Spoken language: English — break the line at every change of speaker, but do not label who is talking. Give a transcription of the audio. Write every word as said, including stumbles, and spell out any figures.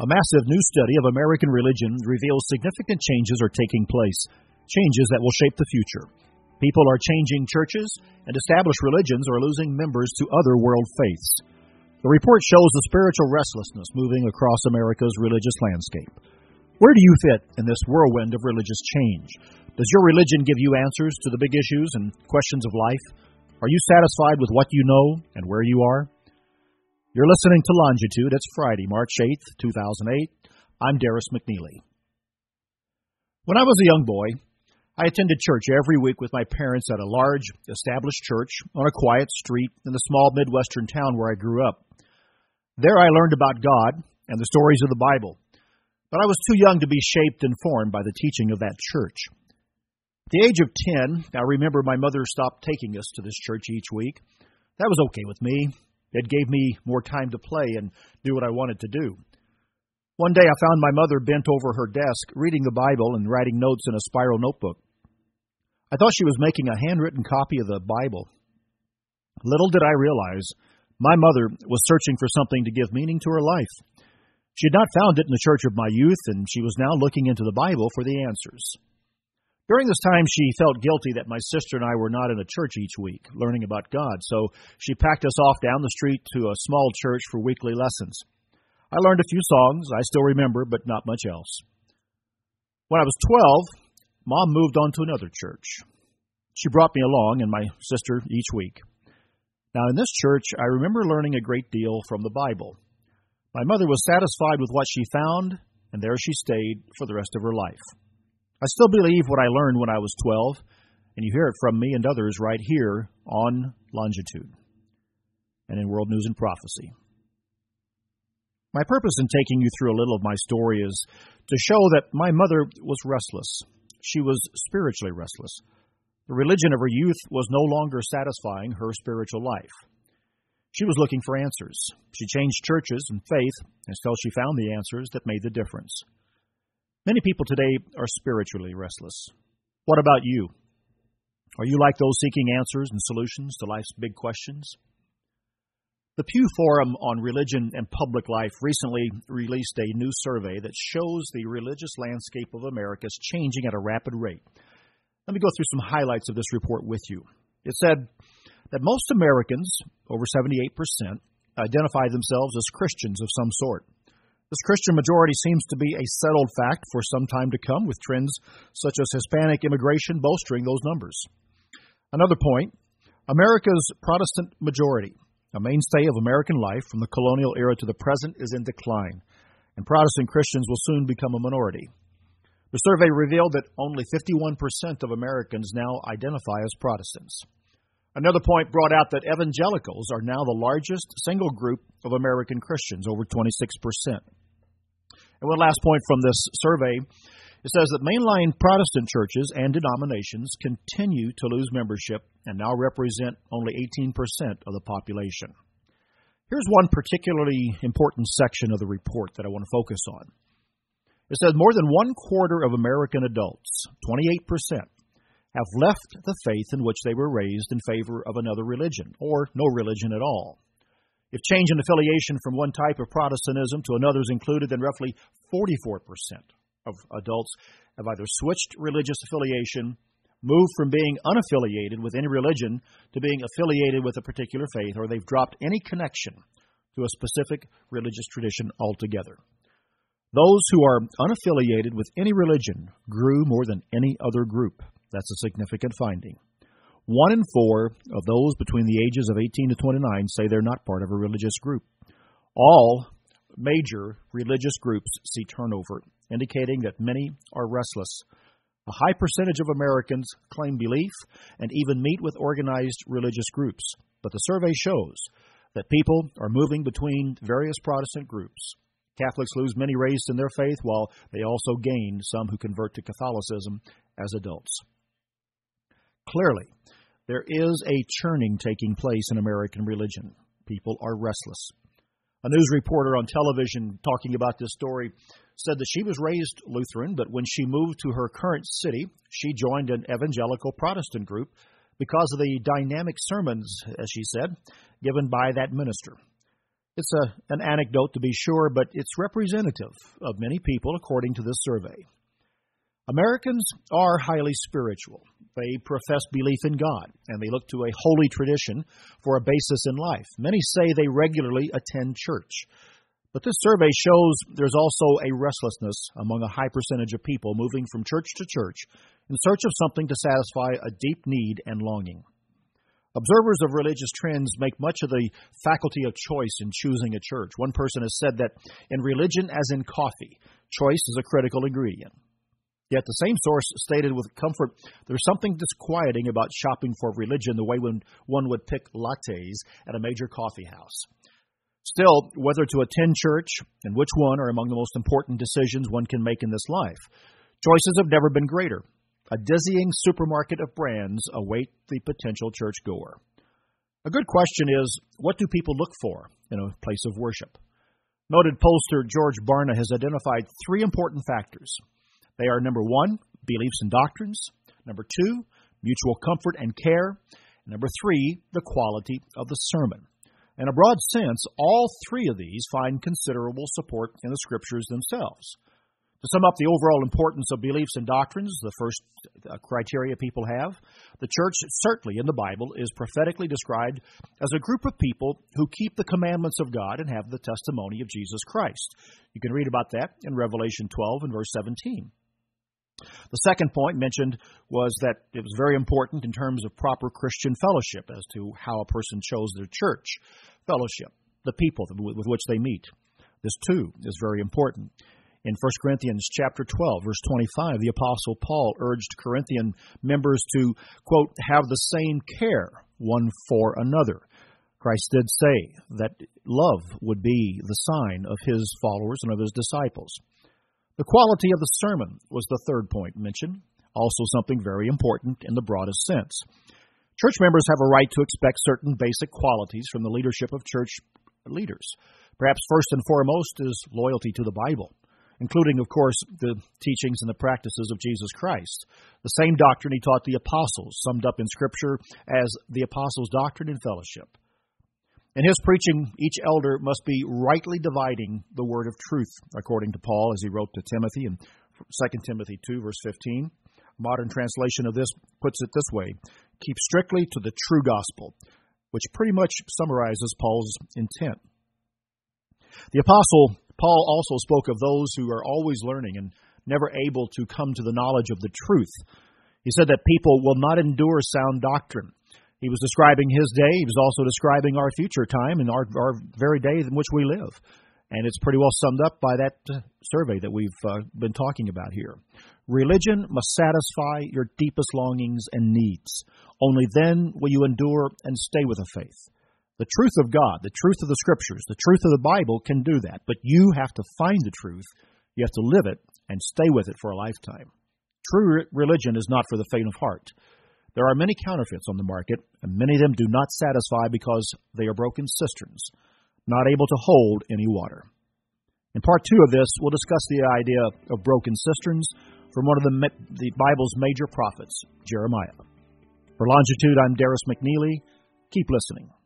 A massive new study of American religion reveals significant changes are taking place, changes that will shape the future. People are changing churches, and established religions are losing members to other world faiths. The report shows the spiritual restlessness moving across America's religious landscape. Where do you fit in this whirlwind of religious change? Does your religion give you answers to the big issues and questions of life? Are you satisfied with what you know and where you are? You're listening to Longitude. It's Friday, March eighth, two thousand eight. I'm Darris McNeely. When I was a young boy, I attended church every week with my parents at a large, established church on a quiet street in the small Midwestern town where I grew up. There I learned about God and the stories of the Bible, but I was too young to be shaped and formed by the teaching of that church. At the age of ten, I remember my mother stopped taking us to this church each week. That was okay with me. It gave me more time to play and do what I wanted to do. One day I found my mother bent over her desk, reading the Bible and writing notes in a spiral notebook. I thought she was making a handwritten copy of the Bible. Little did I realize, my mother was searching for something to give meaning to her life. She had not found it in the church of my youth, and she was now looking into the Bible for the answers. During this time, she felt guilty that my sister and I were not in a church each week, learning about God, so she packed us off down the street to a small church for weekly lessons. I learned a few songs I still remember, but not much else. When I was twelve, Mom moved on to another church. She brought me along and my sister each week. Now, in this church, I remember learning a great deal from the Bible. My mother was satisfied with what she found, and there she stayed for the rest of her life. I still believe what I learned when I was twelve, and you hear it from me and others right here on Longitude and in World News and Prophecy. My purpose in taking you through a little of my story is to show that my mother was restless. She was spiritually restless. The religion of her youth was no longer satisfying her spiritual life. She was looking for answers. She changed churches and faith until she found the answers that made the difference. Many people today are spiritually restless. What about you? Are you like those seeking answers and solutions to life's big questions? The Pew Forum on Religion and Public Life recently released a new survey that shows the religious landscape of America is changing at a rapid rate. Let me go through some highlights of this report with you. It said that most Americans, over seventy-eight percent, identify themselves as Christians of some sort. This Christian majority seems to be a settled fact for some time to come, with trends such as Hispanic immigration bolstering those numbers. Another point, America's Protestant majority, a mainstay of American life from the colonial era to the present, is in decline, and Protestant Christians will soon become a minority. The survey revealed that only fifty-one percent of Americans now identify as Protestants. Another point brought out that evangelicals are now the largest single group of American Christians, over twenty-six percent. And one last point from this survey, it says that mainline Protestant churches and denominations continue to lose membership and now represent only eighteen percent of the population. Here's one particularly important section of the report that I want to focus on. It says more than one quarter of American adults, twenty-eight percent, have left the faith in which they were raised in favor of another religion, or no religion at all. If change in affiliation from one type of Protestantism to another is included, then roughly forty-four percent of adults have either switched religious affiliation, moved from being unaffiliated with any religion to being affiliated with a particular faith, or they've dropped any connection to a specific religious tradition altogether. Those who are unaffiliated with any religion grew more than any other group. That's a significant finding. One in four of those between the ages of eighteen to twenty-nine say they're not part of a religious group. All major religious groups see turnover, indicating that many are restless. A high percentage of Americans claim belief and even meet with organized religious groups. But the survey shows that people are moving between various Protestant groups. Catholics lose many raised in their faith, while they also gain some who convert to Catholicism as adults. Clearly, there is a churning taking place in American religion. People are restless. A news reporter on television talking about this story said that she was raised Lutheran, but when she moved to her current city, she joined an evangelical Protestant group because of the dynamic sermons, as she said, given by that minister. It's a, an anecdote to be sure, but it's representative of many people according to this survey. Americans are highly spiritual. They profess belief in God, and they look to a holy tradition for a basis in life. Many say they regularly attend church. But this survey shows there's also a restlessness among a high percentage of people moving from church to church in search of something to satisfy a deep need and longing. Observers of religious trends make much of the faculty of choice in choosing a church. One person has said that in religion, as in coffee, choice is a critical ingredient. Yet the same source stated with comfort, there's something disquieting about shopping for religion the way when one would pick lattes at a major coffee house. Still, whether to attend church and which one are among the most important decisions one can make in this life. Choices have never been greater. A dizzying supermarket of brands await the potential churchgoer. A good question is, what do people look for in a place of worship? Noted pollster George Barna has identified three important factors. They are, number one, beliefs and doctrines. Number two, mutual comfort and care. And number three, the quality of the sermon. In a broad sense, all three of these find considerable support in the Scriptures themselves. To sum up the overall importance of beliefs and doctrines, the first uh, criteria people have, the church, certainly in the Bible, is prophetically described as a group of people who keep the commandments of God and have the testimony of Jesus Christ. You can read about that in Revelation twelve and verse seventeen. The second point mentioned was that it was very important in terms of proper Christian fellowship as to how a person chose their church fellowship, the people with which they meet. This, too, is very important. In First Corinthians chapter twelve, verse twenty-five, the Apostle Paul urged Corinthian members to, quote, have the same care one for another. Christ did say that love would be the sign of his followers and of his disciples. The quality of the sermon was the third point mentioned, also something very important in the broadest sense. Church members have a right to expect certain basic qualities from the leadership of church leaders. Perhaps first and foremost is loyalty to the Bible, including, of course, the teachings and the practices of Jesus Christ. The same doctrine he taught the apostles, summed up in Scripture as the apostles' doctrine and fellowship. In his preaching, each elder must be rightly dividing the word of truth, according to Paul, as he wrote to Timothy in Second Timothy two, verse fifteen. A modern translation of this puts it this way: keep strictly to the true gospel, which pretty much summarizes Paul's intent. The apostle Paul also spoke of those who are always learning and never able to come to the knowledge of the truth. He said that people will not endure sound doctrine. He was describing his day. He was also describing our future time and our, our very day in which we live. And it's pretty well summed up by that survey that we've uh, been talking about here. Religion must satisfy your deepest longings and needs. Only then will you endure and stay with the faith. The truth of God, the truth of the Scriptures, the truth of the Bible can do that. But you have to find the truth. You have to live it and stay with it for a lifetime. True religion is not for the faint of heart. There are many counterfeits on the market, and many of them do not satisfy because they are broken cisterns, not able to hold any water. In part two of this, we'll discuss the idea of broken cisterns from one of the, the Bible's major prophets, Jeremiah. For Longitude, I'm Darris McNeely. Keep listening.